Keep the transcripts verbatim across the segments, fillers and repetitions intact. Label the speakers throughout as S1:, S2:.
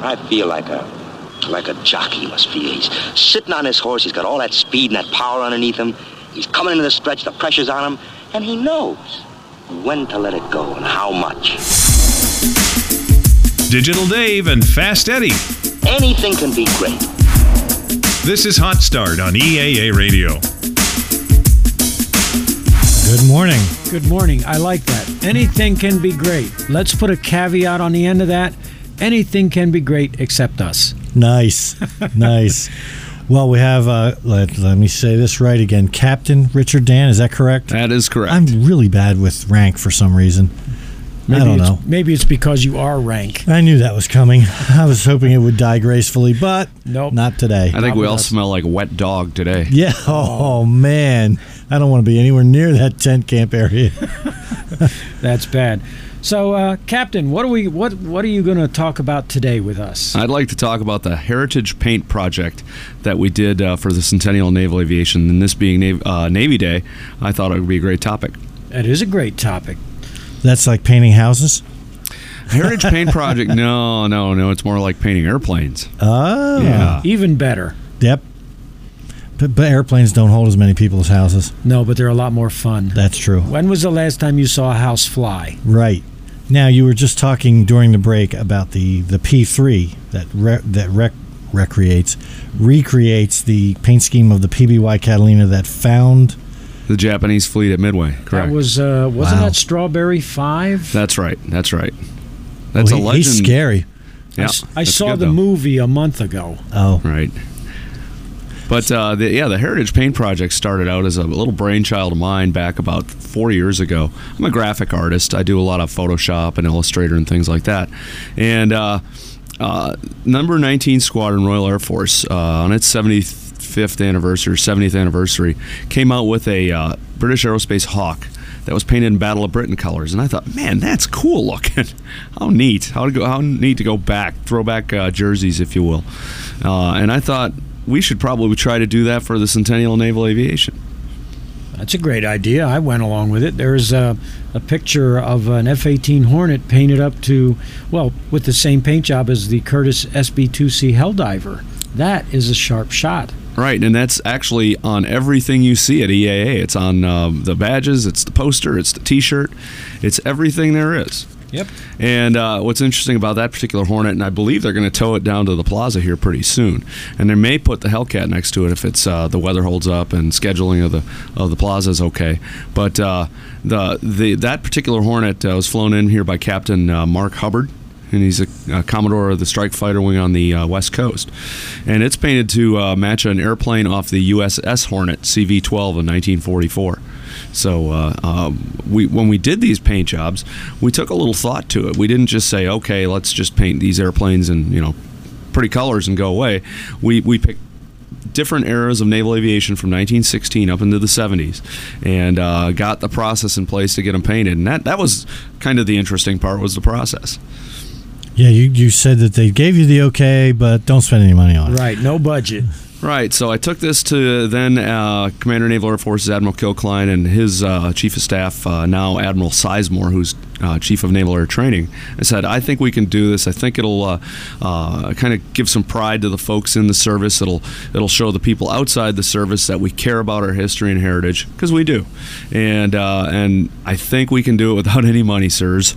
S1: I feel like a, like a jockey must feel. He's sitting on his horse. He's got all that speed and that power underneath him. He's coming into the stretch. The pressure's on him. And he knows when to let it go and how much.
S2: Digital Dave and Fast Eddie.
S1: Anything can be great.
S2: This is Hot Start on E A A Radio.
S3: Good morning.
S4: Good morning. I like that. Anything can be great. Let's put a caveat on the end of that. Anything can be great except us.
S3: Nice. Nice. Well, we have, uh, let, let me say this right again, Captain Richard Dan, is that correct?
S5: That is correct.
S3: I'm really bad with rank for some reason.
S4: Maybe
S3: I don't
S4: it's,
S3: know.
S4: Maybe it's because you are rank.
S3: I knew that was coming. I was hoping it would die gracefully, but
S4: nope.
S3: Not today.
S5: I think
S4: Not
S5: we all
S4: us.
S5: smell like wet dog today.
S3: Yeah. Oh, oh, man. I don't want to be anywhere near that tent camp area.
S4: That's bad. So, uh, Captain, what are we? What What are you going to talk about today with us?
S5: I'd like to talk about the Heritage Paint project that we did uh, for the Centennial Naval Aviation, and this being Navy, uh, Navy Day, I thought it would be a great topic.
S4: That is a great topic.
S3: That's like painting houses?
S5: Heritage Paint project? No, no, no. It's more like painting airplanes.
S3: Oh.
S5: Yeah.
S4: Even better.
S3: Yep. But, but airplanes don't hold as many people as houses.
S4: No, but they're a lot more fun.
S3: That's true.
S4: When was the last time you saw a house fly?
S3: Right. Now, you were just talking during the break about the, the P three that re, that rec, recreates, recreates the paint scheme of the P B Y Catalina that found...
S5: The Japanese fleet at Midway, correct.
S4: That was, uh, wasn't
S3: Wow.
S4: that Strawberry five?
S5: That's right, that's right. That's
S3: well,
S5: a
S3: he,
S5: legend.
S3: He's scary.
S5: Yeah,
S4: I, s- I
S5: that's
S4: saw
S5: good,
S4: the
S5: though.
S4: movie a month ago.
S3: Oh.
S5: Right. But, uh, the, yeah, the Heritage Paint Project started out as a little brainchild of mine back about four years ago. I'm a graphic artist. I do a lot of Photoshop and Illustrator and things like that. And uh, uh, number nineteen Squadron, Royal Air Force, uh, on its seventy-fifth anniversary, seventieth anniversary, came out with a uh, British Aerospace Hawk that was painted in Battle of Britain colors. And I thought, man, that's cool looking. How neat. How, to go, how neat to go back, throwback uh, jerseys, if you will. Uh, and I thought, we should probably try to do that for the Centennial Naval Aviation.
S4: That's a great idea. I went along with it. There's a, a picture of an F eighteen Hornet painted up to, well, with the same paint job as the Curtiss S B two C Helldiver. That is a sharp shot.
S5: Right, and that's actually on everything you see at E A A. It's on uh, the badges, it's the poster, it's the T-shirt, it's everything there is.
S4: Yep.
S5: And uh, what's interesting about that particular Hornet, and I believe they're going to tow it down to the plaza here pretty soon, and they may put the Hellcat next to it if it's uh, the weather holds up and scheduling of the of the plaza is okay. But uh, the the that particular Hornet uh, was flown in here by Captain uh, Mark Hubbard, and he's a, a Commodore of the Strike Fighter Wing on the uh, West Coast. And it's painted to uh, match an airplane off the U S S Hornet C V twelve in nineteen forty-four. So uh, um, we when we did these paint jobs, we took a little thought to it. We didn't just say, okay, let's just paint these airplanes in, you know, pretty colors and go away. We we picked different eras of naval aviation from nineteen sixteen up into the seventies and uh, got the process in place to get them painted. And that, that was kind of the interesting part, was the process.
S3: Yeah, you, you said that they gave you the okay, but don't spend any money on it.
S4: Right, no budget.
S5: Right, so I took this to then uh, Commander Naval Air Forces Admiral Kilkline and his uh, Chief of Staff, uh, now Admiral Sizemore, who's uh, Chief of Naval Air Training. I said, I think we can do this. I think it'll uh, uh, kind of give some pride to the folks in the service. It'll it'll show the people outside the service that we care about our history and heritage, because we do. And, uh, and I think we can do it without any money, sirs.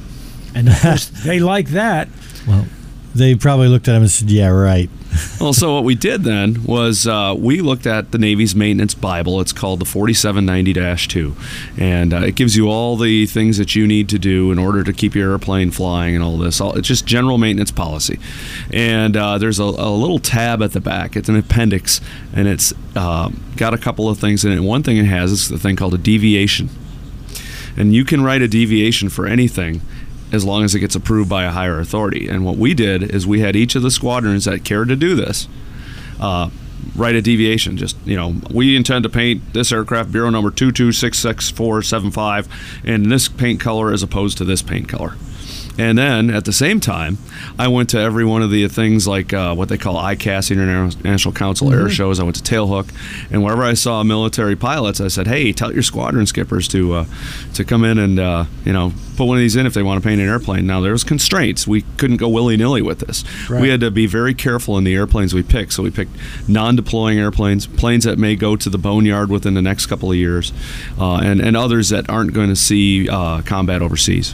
S4: And of course, they like that.
S3: Well, they probably looked at him and said, yeah, right.
S5: Well, so what we did then was uh, we looked at the Navy's maintenance Bible. It's called the forty-seven ninety dash two, and uh, it gives you all the things that you need to do in order to keep your airplane flying and all this. It's just general maintenance policy. And uh, there's a, a little tab at the back. It's an appendix, and it's uh, got a couple of things in it. One thing it has is the thing called a deviation. And you can write a deviation for anything as long as it gets approved by a higher authority. And what we did is we had each of the squadrons that cared to do this uh, write a deviation. Just, you know, we intend to paint this aircraft bureau number two two six six four seven five in this paint color as opposed to this paint color. And then at the same time, I went to every one of the things like uh, what they call I C A S, International Council
S4: Mm-hmm.
S5: Air Shows. I went to Tailhook, and wherever I saw military pilots, I said, "Hey, tell your squadron skippers to uh, to come in and uh, you know put one of these in if they want to paint an airplane." Now there was constraints; we couldn't go willy nilly with this.
S4: Right.
S5: We had to be very careful in the airplanes we picked. So we picked non-deploying airplanes, planes that may go to the boneyard within the next couple of years, uh, and and others that aren't going to see uh, combat overseas.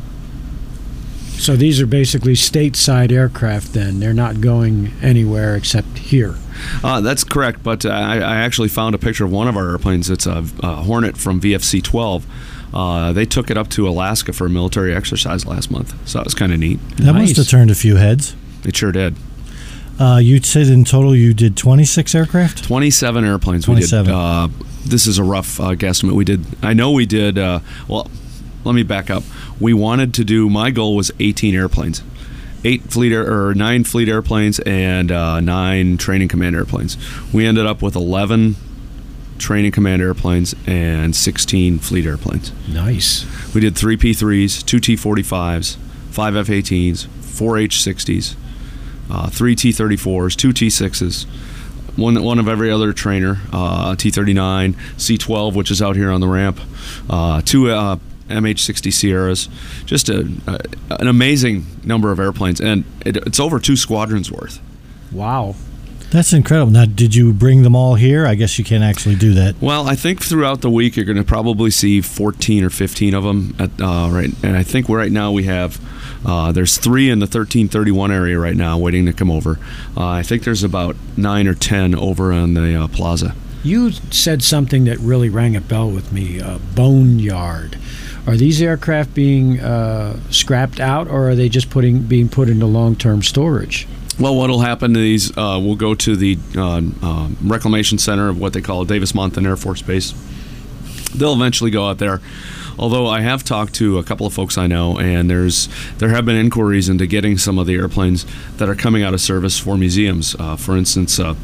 S4: So these are basically stateside aircraft then. They're not going anywhere except here.
S5: Uh, that's correct, but uh, I, I actually found a picture of one of our airplanes. It's a, a Hornet from V F C twelve. Uh, they took it up to Alaska for a military exercise last month, so that was kind of neat.
S3: That
S4: Nice.
S3: must have turned a few heads.
S5: It sure did.
S3: Uh, you said in total you did twenty-six aircraft?
S5: twenty-seven airplanes
S3: twenty-seven.
S5: we did. Uh, this is a rough uh, guesstimate. We did. I know we did. Uh, well, let me back up. We wanted to do. My goal was eighteen airplanes, eight fleet air, or nine fleet airplanes, and uh, nine training command airplanes. We ended up with eleven training command airplanes and sixteen fleet airplanes.
S4: Nice.
S5: We did three P threes, two T forty-fives, five F eighteens, four H sixties, uh, three T thirty-fours, two T sixes, one one of every other trainer, uh, T thirty-nine, C twelve, which is out here on the ramp, uh, two uh, M H sixty Sierras. Just a, a, an amazing number of airplanes, and it, it's over two squadrons worth.
S4: Wow.
S3: That's incredible. Now, did you bring them all here? I guess you can't actually do that.
S5: Well, I think throughout the week you're going to probably see fourteen or fifteen of them. At, uh, right, and I think right now we have uh, there's three in the thirteen thirty-one area right now waiting to come over. Uh, I think there's about nine or ten over on the uh, plaza.
S4: You said something that really rang a bell with me, uh, boneyard. Are these aircraft being uh, scrapped out, or are they just putting being put into long-term storage?
S5: Well, what will happen to these, uh, we'll go to the uh, uh, reclamation center of what they call Davis-Monthan Air Force Base. They'll eventually go out there. Although I have talked to a couple of folks I know, and there's there have been inquiries into getting some of the airplanes that are coming out of service for museums. Uh, for instance, uh,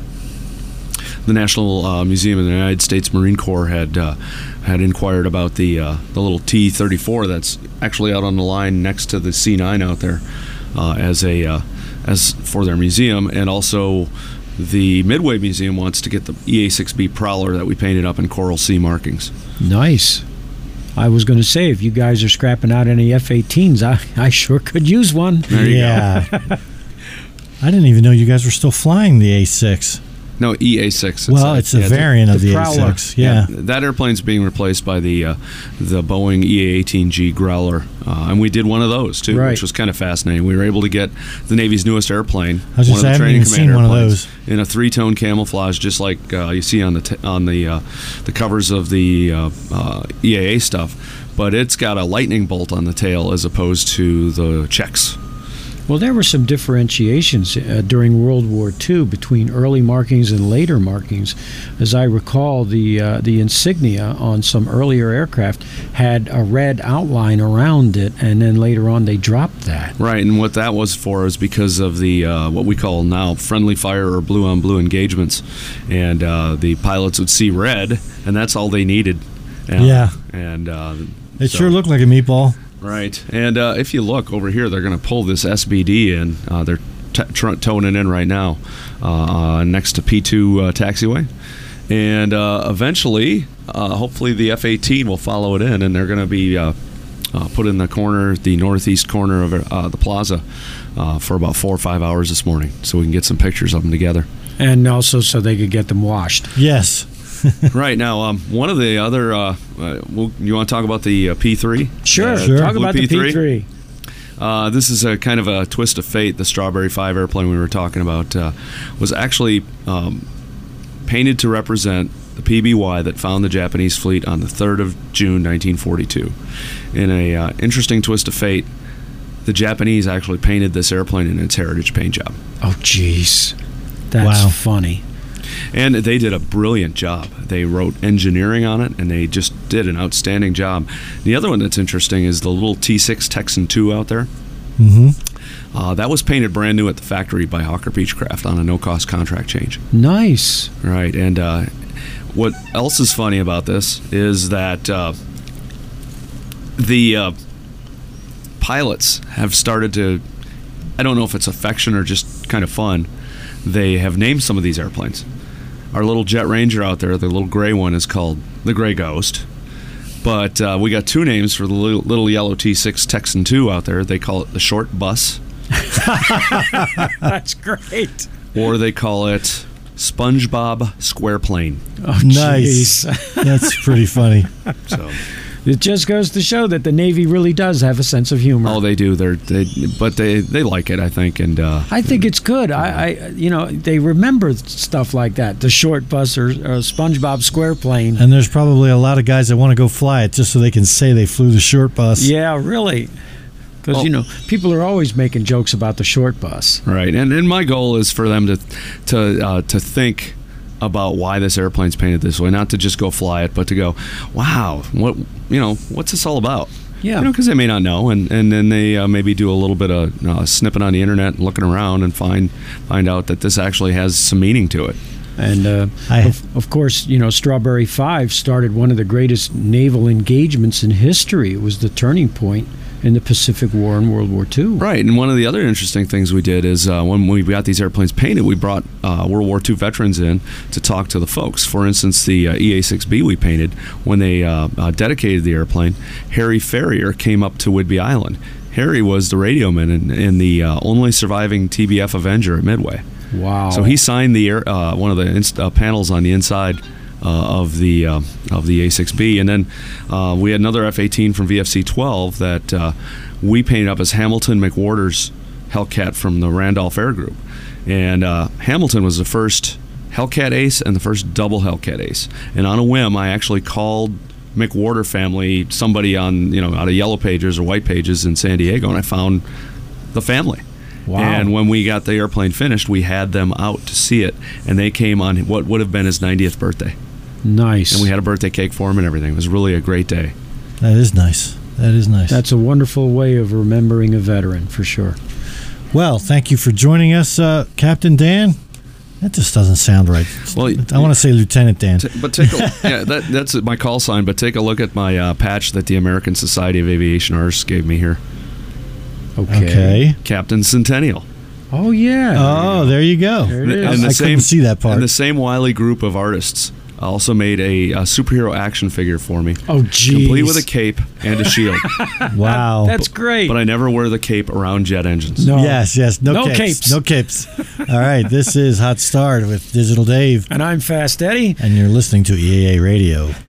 S5: the National uh, Museum of the United States Marine Corps had uh, had inquired about the uh, the little T thirty-four that's actually out on the line next to the C nine out there uh, as a uh, as for their museum, and also the Midway Museum wants to get the E A six B Prowler that we painted up in Coral Sea markings.
S4: Nice. I was going to say, if you guys are scrapping out any F eighteens, I, I sure could use one.
S5: There you
S3: yeah. I didn't even know you guys were still flying the A six.
S5: No, E A six.
S3: Well, it's a
S5: yeah,
S3: variant of
S4: the
S3: the A
S4: Prowler.
S3: six. Yeah.
S5: that airplane's being replaced by the uh, the Boeing E A eighteen G Growler, uh, and we did one of those too,
S4: Right.
S5: which was kind of fascinating. We were able to get the Navy's newest airplane,
S3: I was just-
S5: one of
S3: I
S5: the
S3: haven't
S5: training
S3: even
S5: command
S3: seen one of
S5: airplanes,
S3: those.
S5: in a three-tone camouflage, just like uh, you see on the t- on the uh, the covers of the uh, uh, E A A stuff. But it's got a lightning bolt on the tail as opposed to the checks.
S4: Well, there were some differentiations uh, during World War Two between early markings and later markings. As I recall, the uh, the insignia on some earlier aircraft had a red outline around it, and then later on they dropped that.
S5: Right, and what that was for is because of the uh, what we call now friendly fire or blue on blue engagements, and uh, the pilots would see red, and that's all they needed. Uh,
S3: Yeah.
S5: and uh,
S3: It
S5: so-
S3: sure looked like a meatball.
S5: right. And uh, if you look over here, they're going to pull this S B D in. Uh, they're t- tr- towing it in right now, uh, uh, next to P two uh, taxiway, and uh, eventually, uh, hopefully, the F eighteen will follow it in, and they're going to be uh, uh, put in the corner, the northeast corner of uh, the plaza, uh, for about four or five hours this morning, so we can get some pictures of them together.
S4: And also so they could get them washed.
S3: Yes.
S5: Right now, um, one of the other, uh, uh, we'll, you want to talk about the uh, P three?
S4: Sure,
S5: Uh,
S3: Sure.
S4: talk
S5: Blue
S4: about the P three.
S5: Uh, this is a kind of a twist of fate. The Strawberry Five airplane we were talking about uh, was actually um, painted to represent the P B Y that found the Japanese fleet on the third of June, nineteen forty-two. In a uh, interesting twist of fate, the Japanese actually painted this airplane in its heritage paint job,
S4: Oh, jeez. That's
S3: Wow.
S4: funny.
S5: and they did a brilliant job. They wrote engineering on it, and they just did an outstanding job. The other one that's interesting is the little T six Texan two out there.
S3: Mm-hmm.
S5: Uh, that was painted brand new at the factory by Hawker Beechcraft on a no-cost contract change.
S4: Nice.
S5: Right, and uh, what else is funny about this is that uh, the uh, pilots have started to, I don't know if it's affection or just kind of fun, they have named some of these airplanes. Our little Jet Ranger out there, the little gray one, is called the Gray Ghost. But uh, we got two names for the little, little yellow T six Texan two out there. They call it the Short Bus.
S4: That's great.
S5: Or they call it SpongeBob Square Plane.
S4: Oh,
S3: Nice.
S4: jeez.
S3: That's pretty funny.
S5: So,
S4: It just goes to show that the Navy really does have a sense of humor.
S5: oh, they do. They're, they, but they, they like it, I think. And uh,
S4: I think it's good. I, I, you know, they remember stuff like that. The Short Bus or, or SpongeBob Square Plane.
S3: And there's probably a lot of guys that want to go fly it just so they can say they flew the short bus.
S4: Yeah, really. Because,
S5: Oh.
S4: you know, people are always making jokes about the short bus.
S5: right, and and my goal is for them to to uh, to think about why this airplane's painted this way, not to just go fly it, but to go, wow, what you know, what's this all about?
S4: Yeah.
S5: You know, because they may not know, and and then they uh, maybe do a little bit of uh, snipping on the internet and looking around and find find out that this actually has some meaning to it.
S4: And, uh,
S3: I-
S4: of, of course, you know, Strawberry Five started one of the greatest naval engagements in history. It was the turning point in the Pacific War and World War Two.
S5: Right, and one of the other interesting things we did is uh, when we got these airplanes painted, we brought uh, World War Two veterans in to talk to the folks. For instance, the uh, E A six B we painted, when they uh, uh, dedicated the airplane, Harry Ferrier came up to Whidbey Island. Harry was the radioman in, in the uh, only surviving T B F Avenger at Midway.
S4: Wow.
S5: So he signed the air, uh, one of the inst- uh, panels on the inside uh, of the uh, of the A six B, and then uh, we had another F eighteen from V F C twelve that uh, we painted up as Hamilton McWhorter's Hellcat from the Randolph Air Group, and uh, Hamilton was the first Hellcat ace and the first double Hellcat ace. And on a whim, I actually called McWhorter family, somebody on you know out of Yellow Pages or White Pages in San Diego, and I found the family.
S4: Wow.
S5: And when we got the airplane finished, we had them out to see it, and they came on what would have been his ninetieth birthday.
S4: Nice.
S5: And we had a birthday cake for him and everything. It was really a great day.
S3: That is nice. That is nice.
S4: That's a wonderful way of remembering a veteran, for sure.
S3: Well, thank you for joining us, uh, Captain Dan. That just doesn't sound right.
S5: Well,
S3: I want to say Lieutenant Dan.
S5: T- but take a, yeah, that, that's my call sign. But take a look at my uh, patch that the American Society of Aviation Artists gave me here.
S4: Okay.
S3: Okay.
S5: Captain Centennial.
S4: Oh, yeah.
S3: Oh, there you go.
S4: There it is.
S5: And the
S3: I
S5: same,
S3: couldn't see that part.
S5: And the same wily group of artists also made a, a superhero action figure for me.
S4: Oh, geez.
S5: Complete with a cape and a shield.
S3: Wow.
S4: That's great.
S5: But I never wear the cape around jet engines.
S4: No.
S3: Yes, yes. No,
S4: No
S3: capes.
S4: capes.
S3: No capes. All right. This is Hot Start with Digital Dave,
S4: And I'm Fast Eddie.
S3: and you're listening to E A A Radio.